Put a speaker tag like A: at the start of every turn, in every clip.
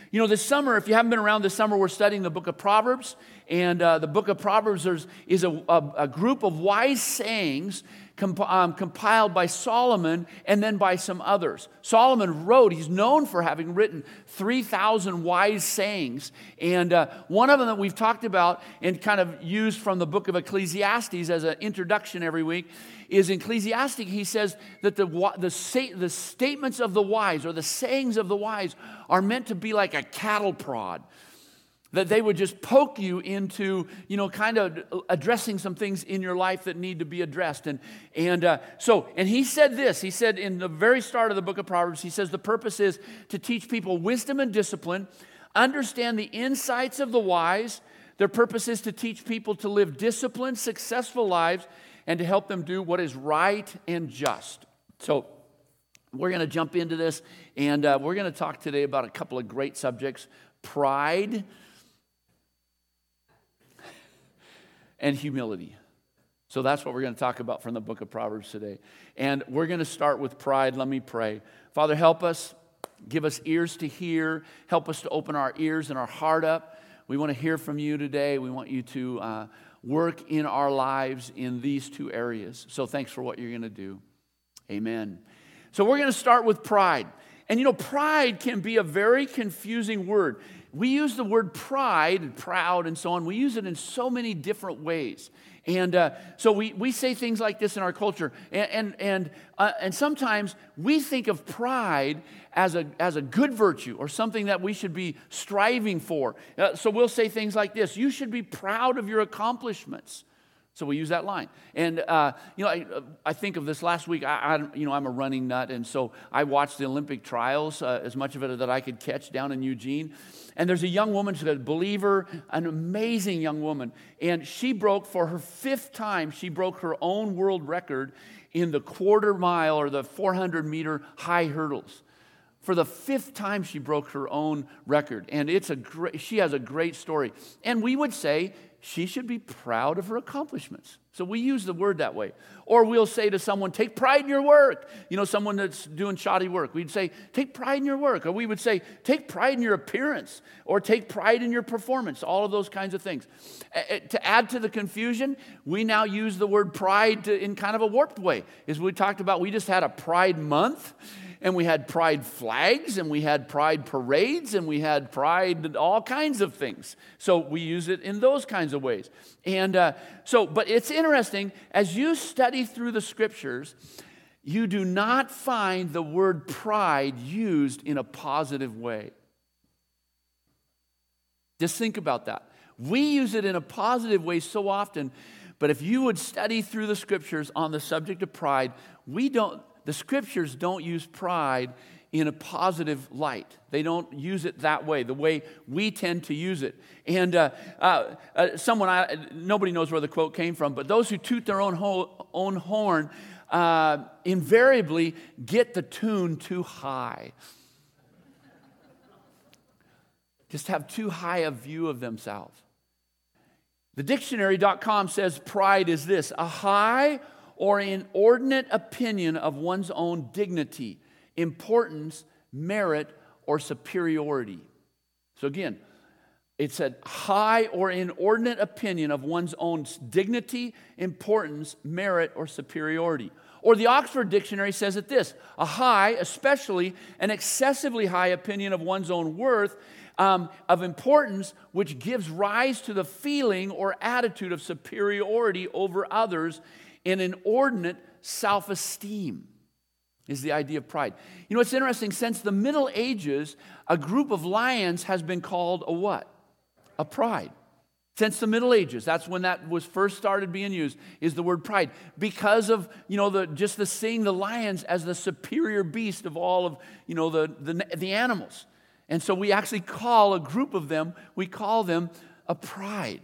A: You know, this summer, if you haven't been around this summer, we're studying the book of Proverbs. And the book of Proverbs is a group of wise sayings compiled by Solomon and then by some others. Solomon wrote, he's known for having written 3,000 wise sayings. And one of them that we've talked about and kind of used from the book of Ecclesiastes as an introduction every week is in Ecclesiastes. He says that the statements of the wise or the sayings of the wise are meant to be like a cattle prod. That they would just poke you into, kind of addressing some things in your life that need to be addressed. And he said this. He said in the very start of the book of Proverbs, he says the purpose is to teach people wisdom and discipline, understand the insights of the wise. Their purpose is to teach people to live disciplined, successful lives, and to help them do what is right and just. So we're going to jump into this, and we're going to talk today about a couple of great subjects: pride and humility. So that's what we're going to talk about from the book of Proverbs today. And we're going to start with pride. Let me pray. Father, help us. Give us ears to hear. Help us to open our ears and our heart up. We want to hear from you today. We want you to work in our lives in these two areas. So thanks for what you're going to do. Amen. So we're going to start with pride. And pride can be a very confusing word. We use the word pride and proud and so on. We use it in so many different ways. And so we say things like this in our culture. And sometimes we think of pride as a good virtue or something that we should be striving for. So we'll say things like this: you should be proud of your accomplishments. So we use that line. And, I think of this last week. I'm a running nut, and so I watched the Olympic trials, as much of it that I could catch down in Eugene. And there's a young woman, she's a believer, an amazing young woman. And she broke, for her 5th time, she broke her own world record in the quarter mile or the 400-meter high hurdles. For the 5th time, she broke her own record. And she has a great story. And we would say she should be proud of her accomplishments. So we use the word that way. Or we'll say to someone, take pride in your work. Someone that's doing shoddy work. We'd say, take pride in your work. Or we would say, take pride in your appearance. Or take pride in your performance. All of those kinds of things. To add to the confusion, we now use the word pride in kind of a warped way. As we talked about, we just had a Pride Month. And we had pride flags, and we had pride parades, and we had pride, all kinds of things. So we use it in those kinds of ways. And but it's interesting, as you study through the scriptures, you do not find the word pride used in a positive way. Just think about that. We use it in a positive way so often, but if you would study through the scriptures on the subject of pride, the scriptures don't use pride in a positive light. They don't use it that way, the way we tend to use it. And nobody knows where the quote came from, but those who toot their own horn invariably get the tune too high. Just have too high a view of themselves. The dictionary.com says pride is this: a high or inordinate opinion of one's own dignity, importance, merit, or superiority. So again, it said high or inordinate opinion of one's own dignity, importance, merit, or superiority. Or the Oxford Dictionary says it this: a high, especially an excessively high opinion of one's own worth, of importance, which gives rise to the feeling or attitude of superiority over others, in inordinate self-esteem is the idea of pride. It's interesting. Since the Middle Ages, a group of lions has been called a what? A pride. Since the Middle Ages, that's when that was first started being used, is the word pride. Because of, seeing the lions as the superior beast of all of, the animals. And so we actually call a group of them, we call them a pride.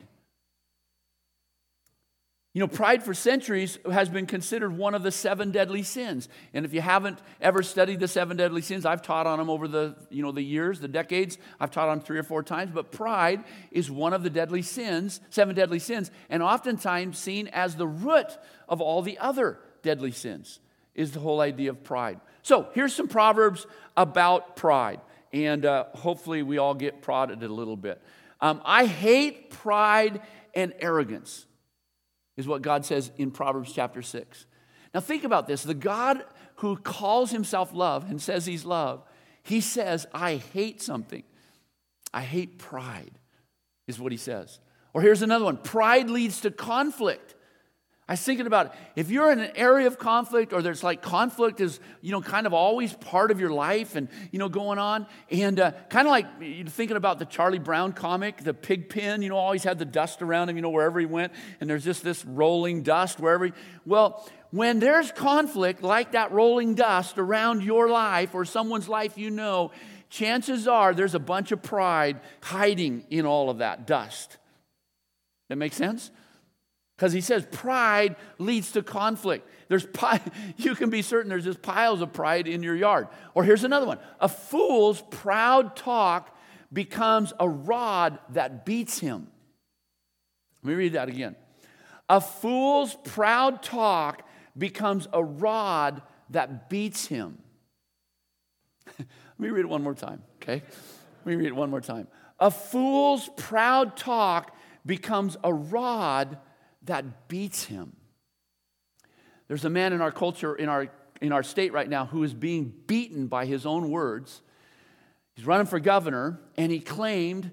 A: Pride for centuries has been considered one of the 7 deadly sins. And if you haven't ever studied the 7 deadly sins, I've taught on them over the years, the decades. I've taught on 3 or 4 times. But pride is one of the deadly sins, 7 deadly sins, and oftentimes seen as the root of all the other deadly sins, is the whole idea of pride. So here's some Proverbs about pride. and hopefully we all get prodded a little bit. I hate pride and arrogance, is what God says in Proverbs chapter 6. Now think about this. The God who calls himself love and says he's love, he says, I hate something. I hate pride, is what he says. Or here's another one. Pride leads to conflict. I was thinking about it. If you're in an area of conflict, or there's like conflict is, kind of always part of your life and, going on. And kind of like you're thinking about the Charlie Brown comic, the pig pen, always had the dust around him, wherever he went. And there's just this rolling dust wherever well, when there's conflict like that rolling dust around your life or someone's life, chances are there's a bunch of pride hiding in all of that dust. That makes sense? Because he says pride leads to conflict. You can be certain there's just piles of pride in your yard. Or here's another one. A fool's proud talk becomes a rod that beats him. Let me read that again. A fool's proud talk becomes a rod that beats him. Let me read it one more time, okay? Let me read it one more time. A fool's proud talk becomes a rod that beats him. There's a man in our culture, in our state right now, who is being beaten by his own words. He's running for governor, and he claimed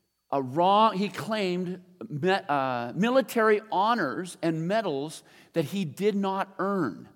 A: military honors and medals that he did not earn.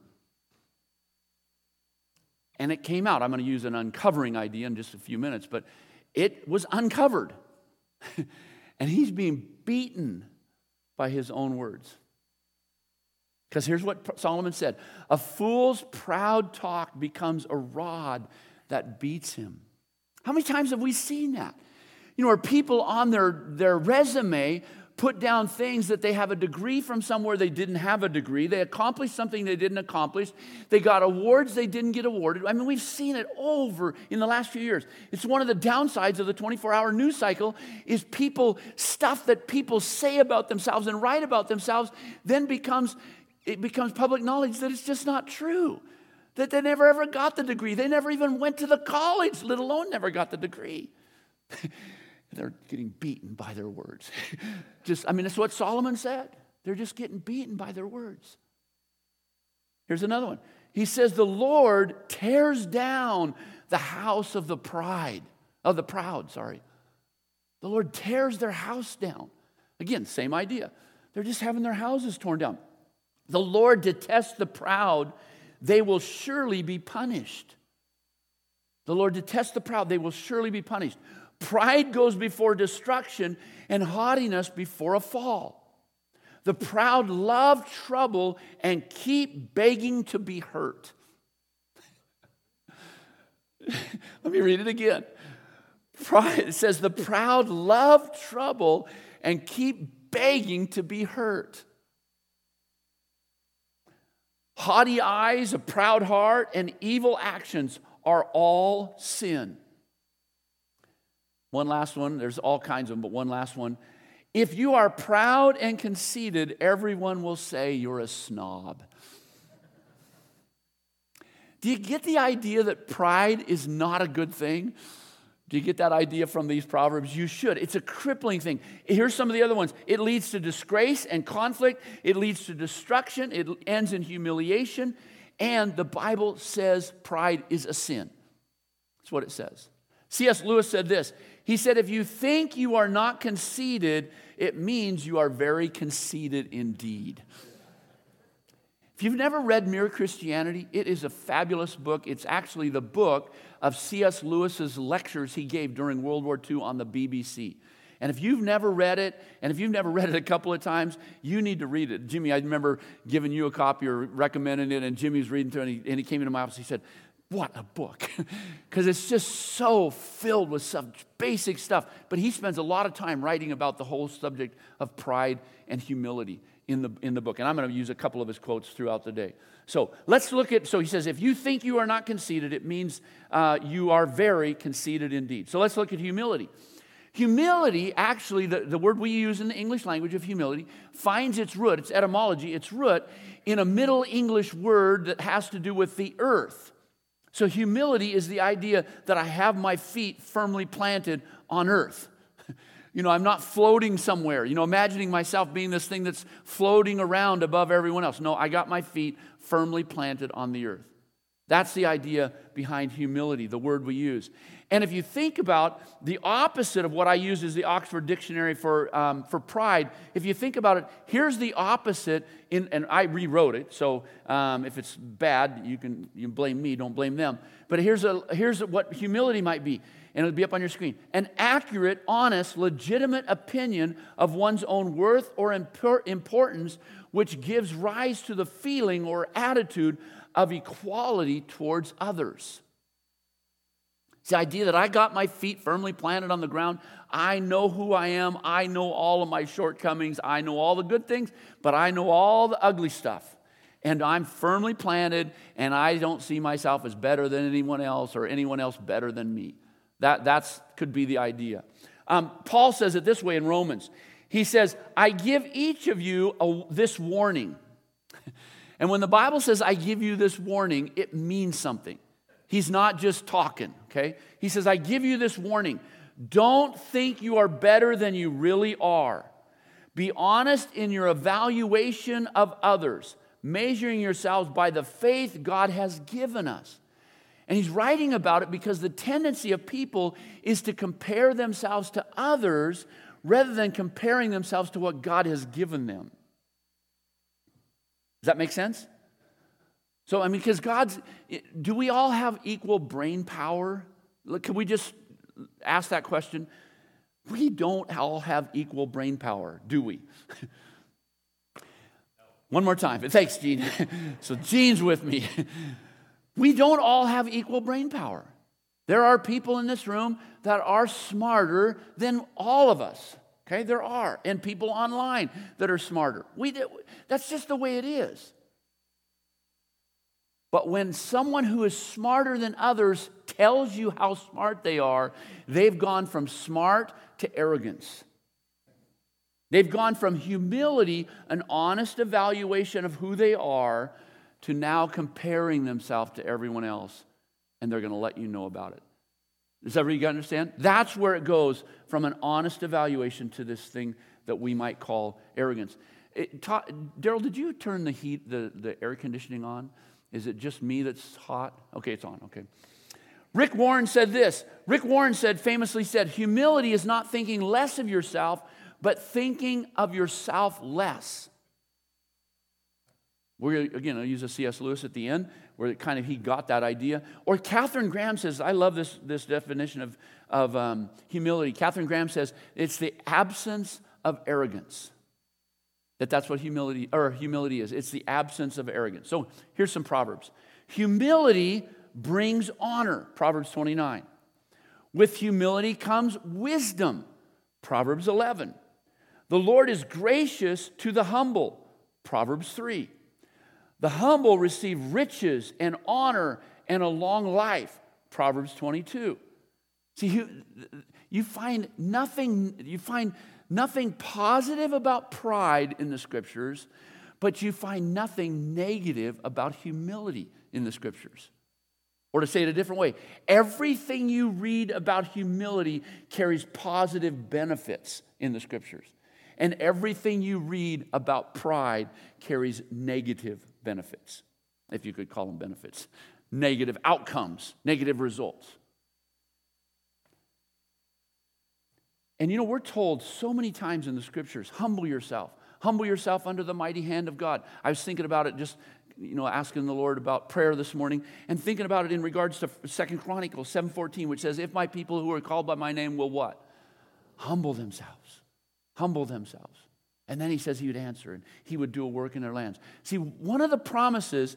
A: And it came out. I'm going to use an uncovering idea in just a few minutes, but it was uncovered. And he's being beaten by his own words. Because here's what Solomon said. A fool's proud talk becomes a rod that beats him. How many times have we seen that? Where people on their resume put down things that they have a degree from somewhere they didn't have a degree. They accomplished something they didn't accomplish. They got awards they didn't get awarded. I mean, we've seen it over in the last few years. It's one of the downsides of the 24-hour news cycle is stuff that people say about themselves and write about themselves then becomes public knowledge that it's just not true. That they never ever got the degree. They never even went to the college, let alone never got the degree. They're getting beaten by their words. That's what Solomon said. They're just getting beaten by their words. Here's another one. He says, the Lord tears down the house of the proud. The Lord tears their house down. Again, same idea. They're just having their houses torn down. The Lord detests the proud. They will surely be punished. The Lord detests the proud. They will surely be punished. Pride goes before destruction and haughtiness before a fall. The proud love trouble and keep begging to be hurt. Let me read it again. It says the proud love trouble and keep begging to be hurt. Haughty eyes, a proud heart, and evil actions are all sin. One last one. There's all kinds of them, but one last one. If you are proud and conceited, everyone will say you're a snob. Do you get the idea that pride is not a good thing? Do you get that idea from these Proverbs? You should. It's a crippling thing. Here's some of the other ones. It leads to disgrace and conflict. It leads to destruction. It ends in humiliation. And the Bible says pride is a sin. That's what it says. C.S. Lewis said this. He said, if you think you are not conceited, it means you are very conceited indeed. If you've never read Mere Christianity, it is a fabulous book. It's actually the book of C.S. Lewis's lectures he gave during World War II on the BBC. And if you've never read it, and if you've never read it a couple of times, you need to read it. Jimmy, I remember giving you a copy or recommending it, and Jimmy was reading through it, and he came into my office, he said, what a book. Because it's just so filled with such basic stuff. But he spends a lot of time writing about the whole subject of pride and humility in the book. And I'm going to use a couple of his quotes throughout the day. So let's look at, so he says, if you think you are not conceited, it means you are very conceited indeed. So let's look at humility. Humility, actually, the word we use in the English language of humility, finds its root, its etymology, its root in a Middle English word that has to do with the earth. So humility is the idea that I have my feet firmly planted on earth. I'm not floating somewhere, imagining myself being this thing that's floating around above everyone else. No, I got my feet firmly planted on the earth. That's the idea behind humility, the word we use. And if you think about the opposite of what I use is the Oxford Dictionary for pride, if you think about it, here's the opposite, and I rewrote it, so if it's bad, you can blame me, don't blame them. But here's what humility might be, and it'll be up on your screen. An accurate, honest, legitimate opinion of one's own worth or importance, which gives rise to the feeling or attitude of equality towards others. It's the idea that I got my feet firmly planted on the ground. I know who I am. I know all of my shortcomings. I know all the good things, but I know all the ugly stuff. And I'm firmly planted, and I don't see myself as better than anyone else or anyone else better than me. That could be the idea. Paul says it this way in Romans. He says, I give each of you this warning. And when the Bible says, I give you this warning, it means something. He's not just talking, okay? He says, I give you this warning. Don't think you are better than you really are. Be honest in your evaluation of others, measuring yourselves by the faith God has given us. And he's writing about it because the tendency of people is to compare themselves to others rather than comparing themselves to what God has given them. Does that make sense? So, because do we all have equal brain power? Can we just ask that question? We don't all have equal brain power, do we? One more time. Thanks, Gene. So Gene's with me. We don't all have equal brain power. There are people in this room that are smarter than all of us. Okay, there are. And people online that are smarter. That's just the way it is. But when someone who is smarter than others tells you how smart they are, they've gone from smart to arrogance. They've gone from humility, an honest evaluation of who they are, to now comparing themselves to everyone else, and they're going to let you know about it. Does everybody understand? That's where it goes from an honest evaluation to this thing that we might call arrogance. Daryl, did you turn the air conditioning on? Is it just me that's hot? Okay, it's on. Okay. Rick Warren said this. Rick Warren famously said, humility is not thinking less of yourself, but thinking of yourself less. I'll use a C.S. Lewis at the end, where he got that idea. Or Katharine Graham says, I love this definition of humility. Katharine Graham says, it's the absence of arrogance. That's what humility is. It's the absence of arrogance. So here's some Proverbs. Humility brings honor, Proverbs 29. With humility comes wisdom, Proverbs 11. The Lord is gracious to the humble, Proverbs 3. The humble receive riches and honor and a long life, Proverbs 22. See, you find nothing positive about pride in the Scriptures, but you find nothing negative about humility in the Scriptures. Or to say it a different way, everything you read about humility carries positive benefits in the Scriptures. And everything you read about pride carries negative benefits, if you could call them benefits. Negative outcomes, negative results. And we're told so many times in the Scriptures, humble yourself under the mighty hand of God. I was thinking about it just, asking the Lord about prayer this morning and thinking about it in regards to 2 Chronicles 7:14, which says, if my people who are called by my name will what? Humble themselves. And then he says he would answer and he would do a work in their lands. See, one of the problems is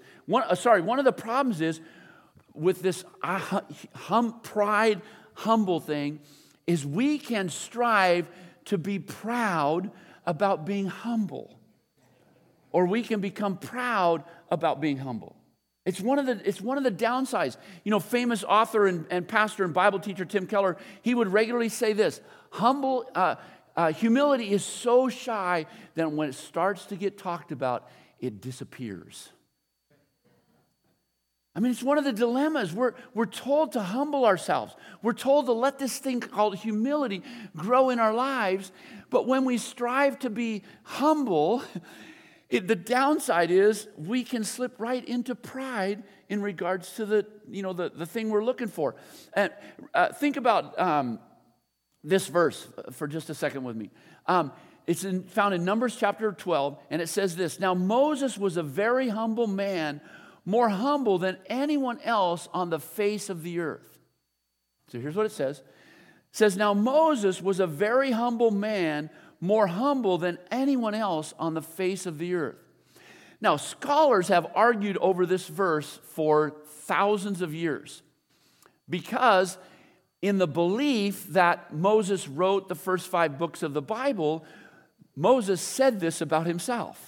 A: with this pride, humble thing is we can strive to be proud about being humble. Or we can become proud about being humble. It's one of the downsides. Famous author and pastor and Bible teacher Tim Keller, he would regularly say this, humility is so shy that when it starts to get talked about, it disappears. I mean, it's one of the dilemmas. We're told to humble ourselves. We're told to let this thing called humility grow in our lives. But when we strive to be humble, the downside is we can slip right into pride in regards to the thing we're looking for. And think about this verse for just a second with me. It's found in Numbers chapter 12, and it says this: Now Moses was a very humble man, more humble than anyone else on the face of the earth. So here's what it says. It says, now Moses was a very humble man, more humble than anyone else on the face of the earth. Now, scholars have argued over this verse for thousands of years because in the belief that Moses wrote the first 5 books of the Bible, Moses said this about himself.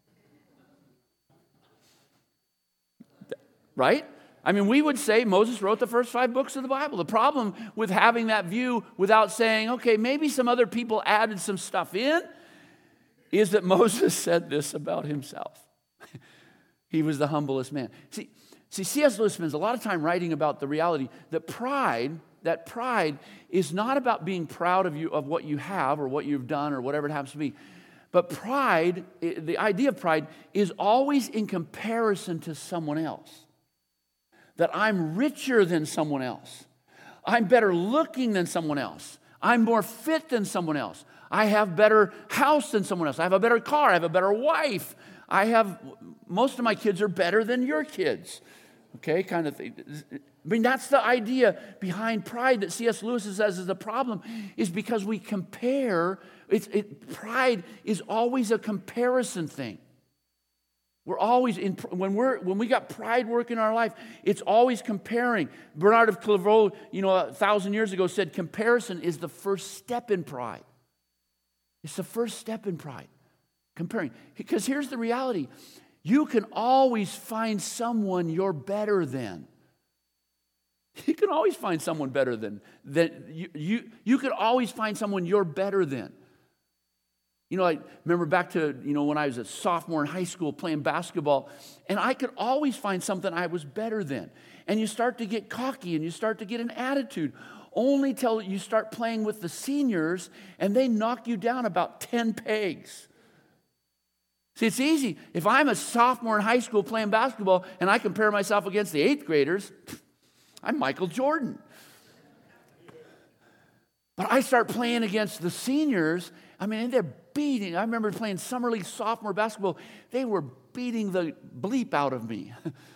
A: Right? I mean, we would say Moses wrote the first 5 books of the Bible. The problem with having that view without saying, okay, maybe some other people added some stuff in, is that Moses said this about himself. He was the humblest man. See, C.S. Lewis spends a lot of time writing about the reality that pride is not about being proud of what you have or what you've done or whatever it happens to be. But pride, the idea of pride, is always in comparison to someone else. That I'm richer than someone else. I'm better looking than someone else. I'm more fit than someone else. I have better house than someone else. I have a better car. I have a better wife. Most of my kids are better than your kids. Okay, kind of thing. I mean, that's the idea behind pride that C.S. Lewis says is the problem, is because we compare. Pride is always a comparison thing. We're always when we got pride working in our life, it's always comparing. Bernard of Clairvaux, 1,000 years ago said comparison is the first step in pride. It's the first step in pride. Comparing. Because here's the reality. You can always find someone you're better than. You can always find someone better than you could always find someone you're better than. I remember back to, when I was a sophomore in high school playing basketball, and I could always find something I was better than. And you start to get cocky and you start to get an attitude, only till you start playing with the seniors and they knock you down about 10 pegs. See, it's easy. If I'm a sophomore in high school playing basketball and I compare myself against the 8th graders, I'm Michael Jordan. But I start playing against the seniors, and they're beating. I remember playing summer league sophomore basketball. They were beating the bleep out of me.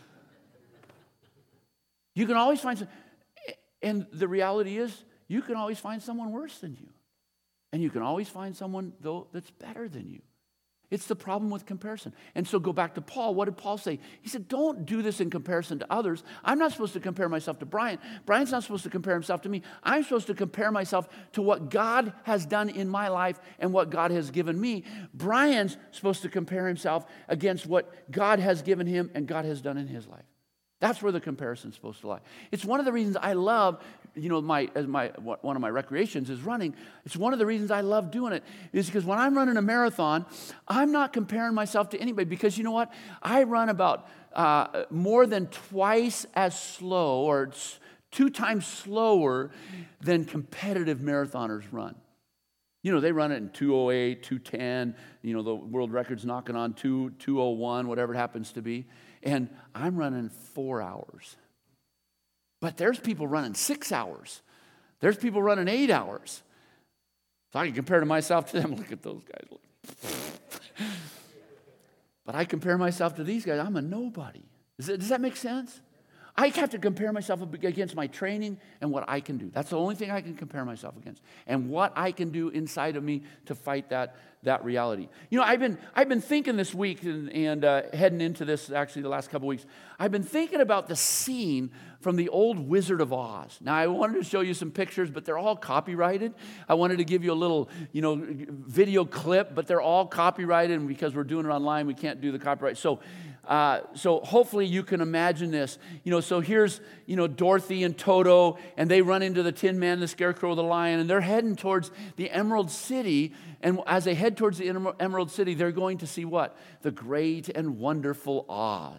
A: You can always find and the reality is, you can always find someone worse than you. And you can always find someone, though, that's better than you. It's the problem with comparison. And so go back to Paul. What did Paul say? He said, don't do this in comparison to others. I'm not supposed to compare myself to Brian. Brian's not supposed to compare himself to me. I'm supposed to compare myself to what God has done in my life and what God has given me. Brian's supposed to compare himself against what God has given him and God has done in his life. That's where the comparison's supposed to lie. It's one of the reasons I love, one of my recreations is running. It's one of the reasons I love doing it is because when I'm running a marathon, I'm not comparing myself to anybody because you know what? I run about more than twice as slow or 2 times slower than competitive marathoners run. They run it in 2:08, 2:10. The world record's knocking on 2:01, whatever it happens to be. And I'm running 4 hours. But there's people running 6 hours. There's people running 8 hours. So I can compare to myself to them. Look at those guys. But I compare myself to these guys. I'm a nobody. Does that make sense? I have to compare myself against my training and what I can do. That's the only thing I can compare myself against. And what I can do inside of me to fight that reality. I've been thinking this week and heading into this, actually the last couple weeks, I've been thinking about the scene from the old Wizard of Oz. Now, I wanted to show you some pictures, but they're all copyrighted. I wanted to give you a little, video clip, but they're all copyrighted, and because we're doing it online, we can't do the copyright. So hopefully you can imagine this. So here's, Dorothy and Toto, and they run into the Tin Man, the Scarecrow, the Lion, and they're heading towards the Emerald City. And as they head towards the Emerald City, they're going to see what? The great and wonderful Oz,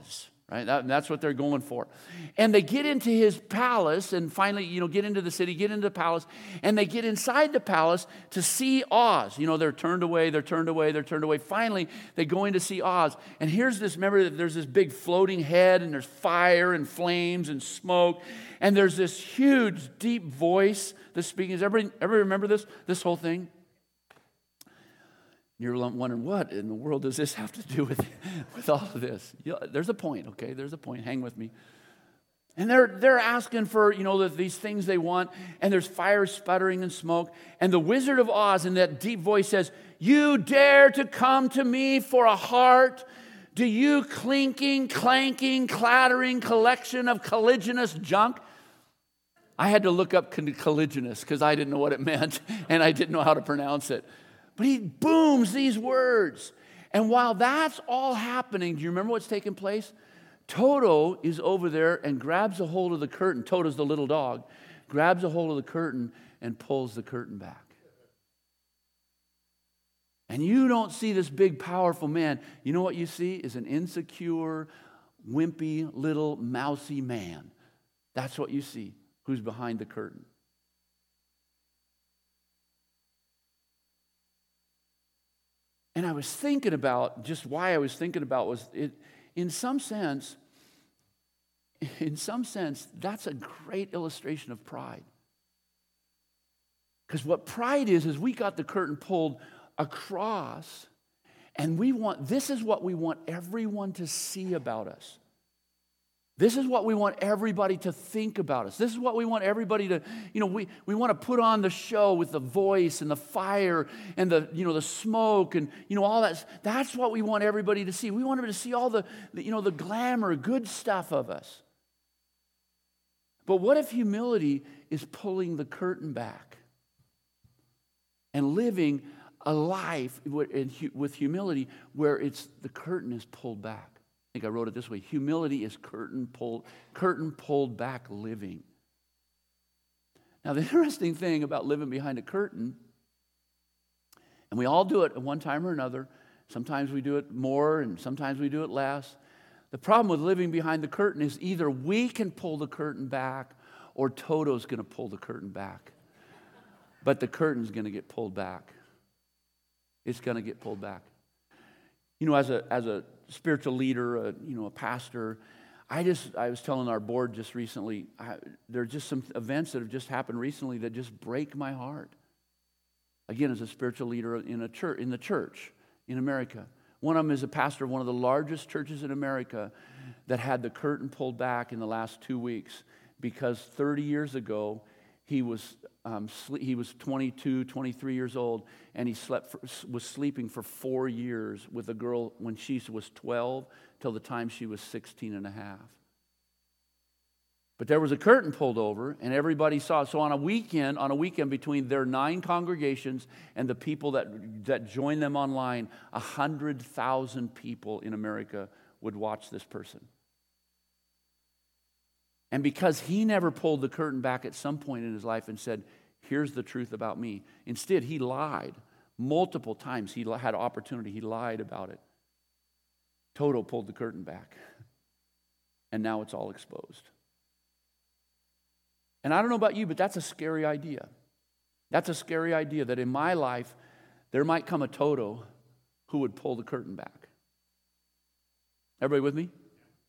A: right? That's what they're going for. And they get into his palace and finally, get into the city, get into the palace, and they get inside the palace to see Oz. They're turned away. Finally, they go in to see Oz. And remember that there's this big floating head, and there's fire and flames and smoke, and there's this huge, deep voice that's speaking. Does everybody remember this whole thing? You're wondering, what in the world does this have to do with all of this? There's a point, okay? There's a point. Hang with me. And they're asking for, these things they want, and there's fire sputtering and smoke. And the Wizard of Oz in that deep voice says, "You dare to come to me for a heart? Do you clinking, clanking, clattering collection of colliginous junk?" I had to look up colliginous because I didn't know what it meant, and I didn't know how to pronounce it. But he booms these words. And while that's all happening, do you remember what's taking place? Toto is over there and grabs a hold of the curtain. Toto's the little dog. Grabs a hold of the curtain and pulls the curtain back. And you don't see this big, powerful man. You know what you see is an insecure, wimpy, little, mousy man. That's what you see, who's behind the curtain. And I was thinking about, just why I was thinking about was, in some sense, that's a great illustration of pride. Because what pride is we got the curtain pulled across, and this is what we want everyone to see about us. This is what we want everybody to think about us. This is what we want everybody to, we want to put on the show with the voice and the fire and the smoke and, all that. That's what we want everybody to see. We want them to see all the glamour, good stuff of us. But what if humility is pulling the curtain back and living a life with humility where the curtain is pulled back? I think I wrote it this way: humility is curtain pulled back living. Now, the interesting thing about living behind a curtain, and we all do it at one time or another. Sometimes we do it more, and sometimes we do it less. The problem with living behind the curtain is either we can pull the curtain back, or Toto's going to pull the curtain back. But the curtain's going to get pulled back. It's going to get pulled back. As a spiritual leader, a pastor, I was telling our board just recently, there are just some events that have just happened recently that just break my heart. Again, as a spiritual leader in the church in America. One of them is a pastor of one of the largest churches in America that had the curtain pulled back in the last 2 weeks because 30 years ago, he was 22, 23 years old, and he was sleeping for 4 years with a girl when she was 12 till the time she was 16 and a half. But there was a curtain pulled over, and everybody saw it. So on a weekend between their 9 congregations and the people that joined them online, 100,000 people in America would watch this person. And because he never pulled the curtain back at some point in his life and said, "Here's the truth about me." Instead, he lied. Multiple times he had opportunity. He lied about it. Toto pulled the curtain back. And now it's all exposed. And I don't know about you, but that's a scary idea. That's a scary idea that in my life, there might come a Toto who would pull the curtain back. Everybody with me?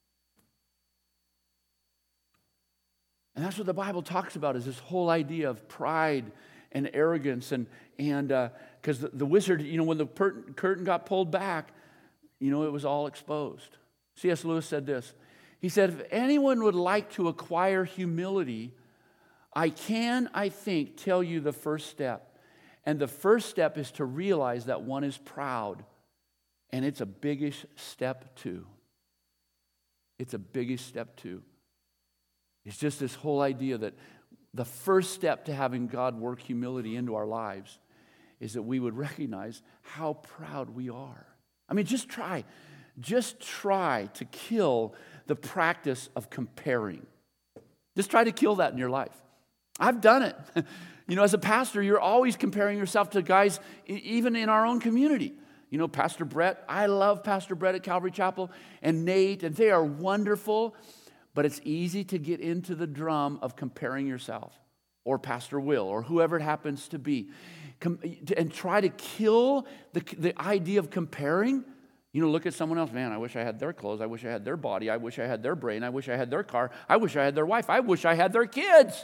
A: And that's what the Bible talks about, is this whole idea of pride and arrogance. And because the wizard, when the curtain got pulled back, it was all exposed. C.S. Lewis said this. He said, "If anyone would like to acquire humility, I think, tell you the first step. And the first step is to realize that one is proud. And it's a biggish step too. It's a biggish step too. It's just this whole idea that the first step to having God work humility into our lives is that we would recognize how proud we are. I mean, just try to kill the practice of comparing. Just try to kill that in your life. I've done it. As a pastor, you're always comparing yourself to guys, even in our own community. You know, Pastor Brett, I love Pastor Brett at Calvary Chapel, and Nate, and they are wonderful, but it's easy to get into the drum of comparing yourself, or Pastor Will, or whoever it happens to be, and try to kill the idea of comparing. You know, look at someone else. Man, I wish I had their clothes. I wish I had their body. I wish I had their brain. I wish I had their car. I wish I had their wife. I wish I had their kids.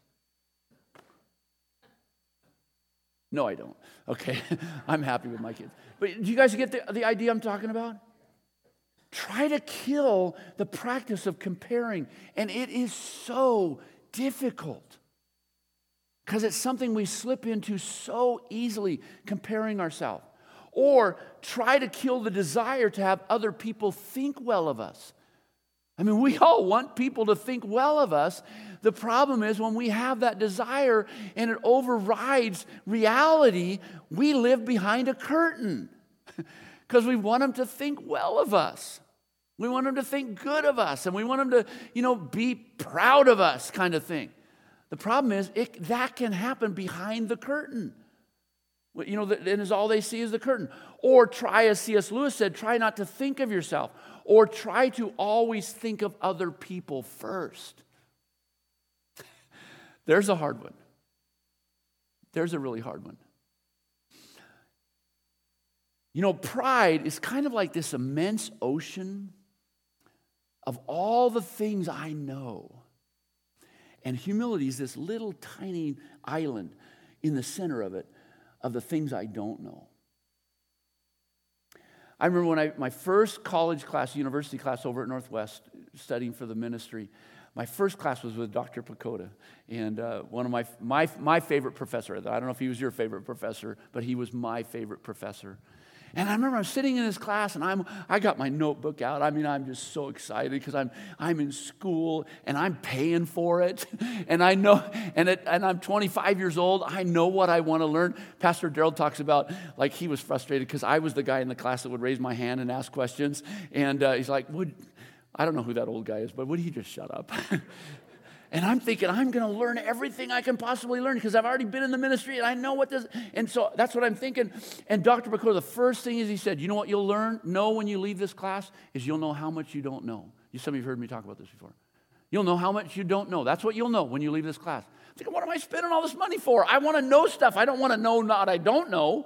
A: No, I don't. Okay, I'm happy with my kids. But do you guys get the idea I'm talking about? Try to kill the practice of comparing. And it is so difficult because it's something we slip into so easily, comparing ourselves. Or try to kill the desire to have other people think well of us. I mean, we all want people to think well of us. The problem is when we have that desire and it overrides reality, we live behind a curtain because we want them to think well of us. We want them to think good of us, and we want them to, be proud of us, kind of thing. The problem is that can happen behind the curtain. And is all they see is the curtain. Or try, as C.S. Lewis said, try not to think of yourself. Or try to always think of other people first. There's a hard one. There's a really hard one. Pride is kind of like this immense ocean of all the things I know. And humility is this little tiny island in the center of it, of the things I don't know. I remember when my first college class, university class over at Northwest, studying for the ministry, my first class was with Dr. Pacoda, and one of my favorite professor. I don't know if he was your favorite professor, but he was my favorite professor. And I remember I'm sitting in his class, and I got my notebook out. I mean, I'm just so excited because I'm in school and I'm paying for it, and I know, and I'm 25 years old. I know what I want to learn. Pastor Darrell talks about like he was frustrated because I was the guy in the class that would raise my hand and ask questions, and he's like, I don't know who that old guy is, but would he just shut up? And I'm thinking, I'm going to learn everything I can possibly learn because I've already been in the ministry and I know what this, and so that's what I'm thinking. And Dr. Pacoda, the first thing is he said, you know what you'll know when you leave this class is you'll know how much you don't know. Some of you have heard me talk about this before. You'll know how much you don't know. That's what you'll know when you leave this class. I'm thinking, what am I spending all this money for? I want to know stuff. I don't want to know what I don't know.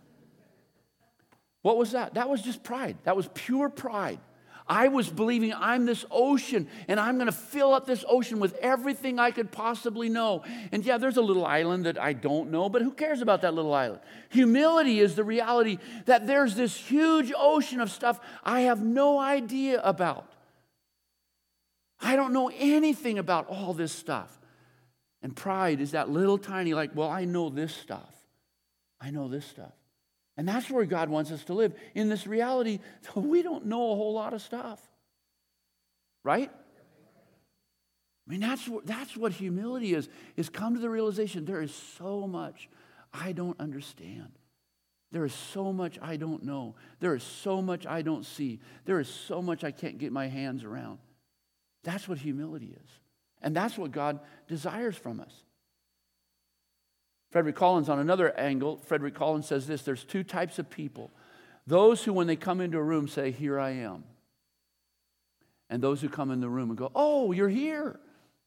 A: What was that? That was just pride. That was pure pride. I was believing I'm this ocean, and I'm going to fill up this ocean with everything I could possibly know. And yeah, there's a little island that I don't know, but who cares about that little island? Humility is the reality that there's this huge ocean of stuff I have no idea about. I don't know anything about all this stuff. And pride is that little tiny, I know this stuff. I know this stuff. And that's where God wants us to live, in this reality that we don't know a whole lot of stuff. Right? I mean, that's what humility is come to the realization there is so much I don't understand. There is so much I don't know. There is so much I don't see. There is so much I can't get my hands around. That's what humility is. And that's what God desires from us. Frederick Collins, on another angle, Frederick Collins says this: there's two types of people. Those who, when they come into a room, say, "Here I am." And those who come in the room and go, "Oh, you're here."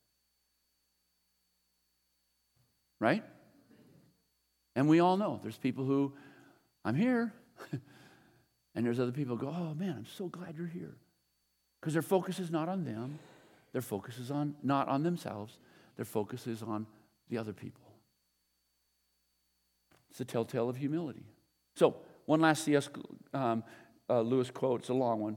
A: Right? And we all know there's people who, "I'm here." And there's other people who go, "Oh man, I'm so glad you're here." Because their focus is not on them. Their focus is not on themselves. Their focus is on the other people. It's a telltale of humility. So, one last C.S. Lewis quote. It's a long one,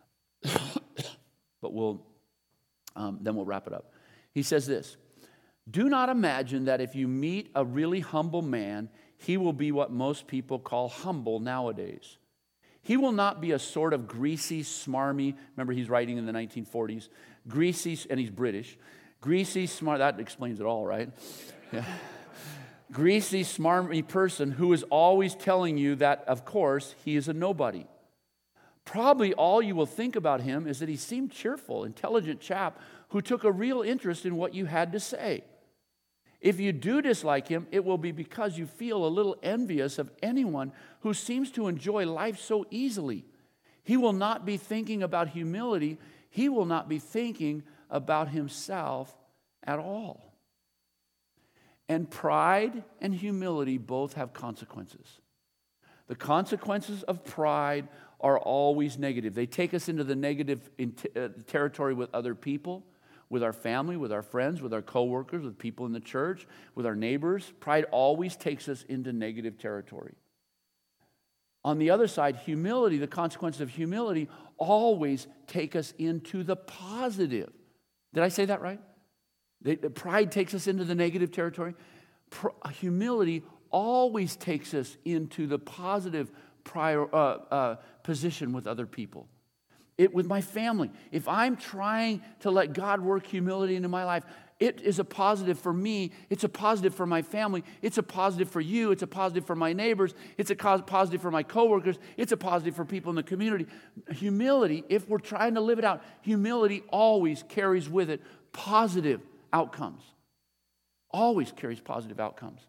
A: but then we'll wrap it up. He says this: "Do not imagine that if you meet a really humble man, he will be what most people call humble nowadays. He will not be a sort of greasy, smarmy," remember he's writing in the 1940s, greasy, and he's British, greasy, smart, that explains it all, right? Yeah. Greasy, smarmy person who is always telling you that, of course, he is a nobody. Probably all you will think about him is that he seemed cheerful, intelligent chap who took a real interest in what you had to say. If you do dislike him, it will be because you feel a little envious of anyone who seems to enjoy life so easily. He will not be thinking about humility. He will not be thinking about himself at all. And pride and humility both have consequences. The consequences of pride are always negative. They take us into the negative territory with other people, with our family, with our friends, with our coworkers, with people in the church, with our neighbors. Pride always takes us into negative territory. On the other side, humility, the consequences of humility, always take us into the positive. Did I say that right? Pride takes us into the negative territory. Humility always takes us into the positive position with other people. With my family, if I'm trying to let God work humility into my life, it is a positive for me. It's a positive for my family. It's a positive for you. It's a positive for my neighbors. It's a positive for my coworkers. It's a positive for people in the community. Humility, if we're trying to live it out, humility always carries with it positive outcomes. Always carries positive outcomes.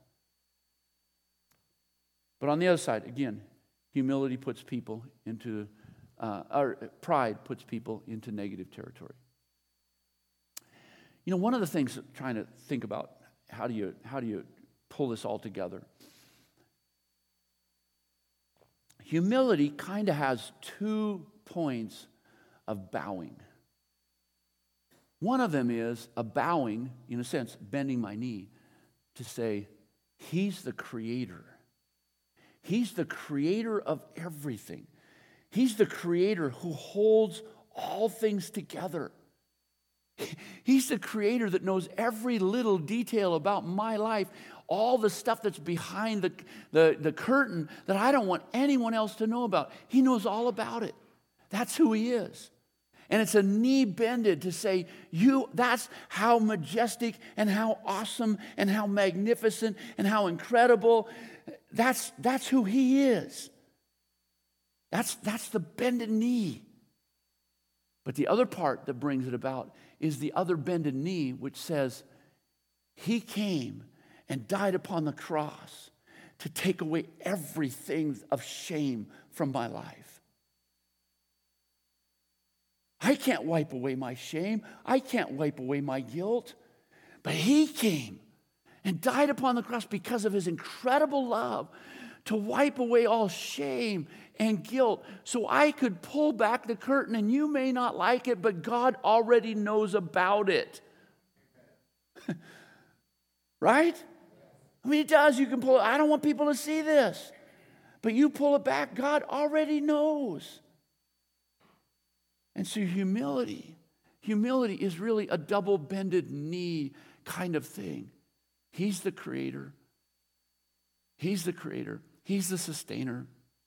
A: But on the other side, again, humility puts people into, or pride puts people into negative territory. You know, one of the things I'm trying to think about, how do you pull this all together? Humility kind of has 2 points of bowing. One of them is a bowing, in a sense, bending my knee to say, He's the creator. He's the creator of everything. He's the creator who holds all things together. He's the creator that knows every little detail about my life, all the stuff that's behind the curtain that I don't want anyone else to know about. He knows all about it. That's who He is. And it's a knee bended to say, that's how majestic and how awesome and how magnificent and how incredible. That's who He is. That's the bended knee. But the other part that brings it about is the other bended knee, which says, He came and died upon the cross to take away everything of shame from my life. I can't wipe away my shame. I can't wipe away my guilt. But He came and died upon the cross because of His incredible love to wipe away all shame and guilt so I could pull back the curtain. And you may not like it, but God already knows about it. Right? I mean, He does. You can pull it. I don't want people to see this. But you pull it back, God already knows. And so humility is really a double bended knee kind of thing. He's the creator. He's the creator. He's the sustainer.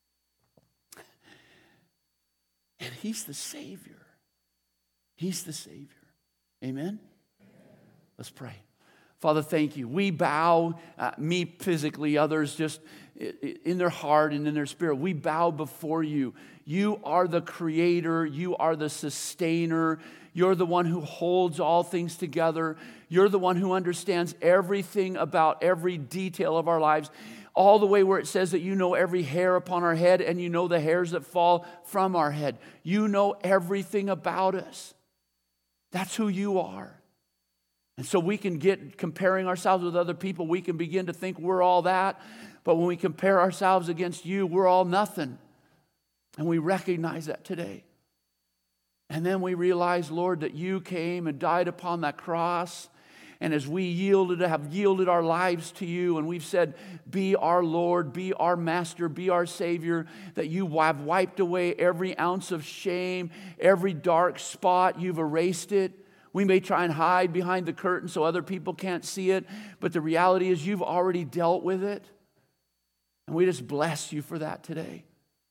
A: And He's the Savior. He's the Savior. Amen? Let's pray. Father, thank You. We bow, me physically, others just in their heart and in their spirit. We bow before You. You are the creator. You are the sustainer. You're the one who holds all things together. You're the one who understands everything about every detail of our lives, all the way where it says that You know every hair upon our head and You know the hairs that fall from our head. You know everything about us. That's who You are. And so we can get comparing ourselves with other people. We can begin to think we're all that. But when we compare ourselves against You, we're all nothing. And we recognize that today. And then we realize, Lord, that You came and died upon that cross. And as we have yielded our lives to You, and we've said, be our Lord, be our Master, be our Savior, that You have wiped away every ounce of shame, every dark spot, You've erased it. We may try and hide behind the curtain so other people can't see it, but the reality is You've already dealt with it. And we just bless You for that today.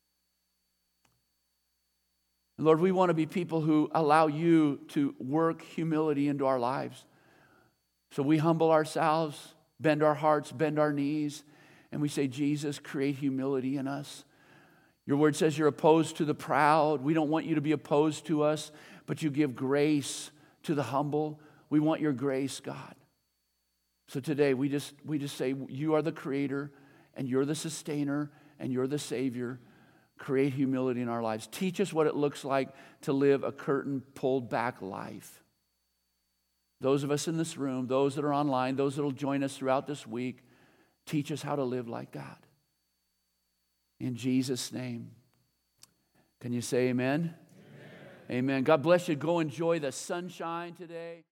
A: Lord, we want to be people who allow You to work humility into our lives. So we humble ourselves, bend our hearts, bend our knees, and we say, Jesus, create humility in us. Your word says You're opposed to the proud. We don't want You to be opposed to us, but You give grace to the humble. We want Your grace, God. So today we just say, you are the creator, and you're the sustainer, and you're the Savior. Create humility in our lives. Teach us what it looks like to live a curtain pulled back life. Those of us in this room, those that are online, those that will join us throughout this week, teach us how to live like God. In Jesus' name. Can you say amen? Amen. Amen. God bless you. Go enjoy the sunshine today.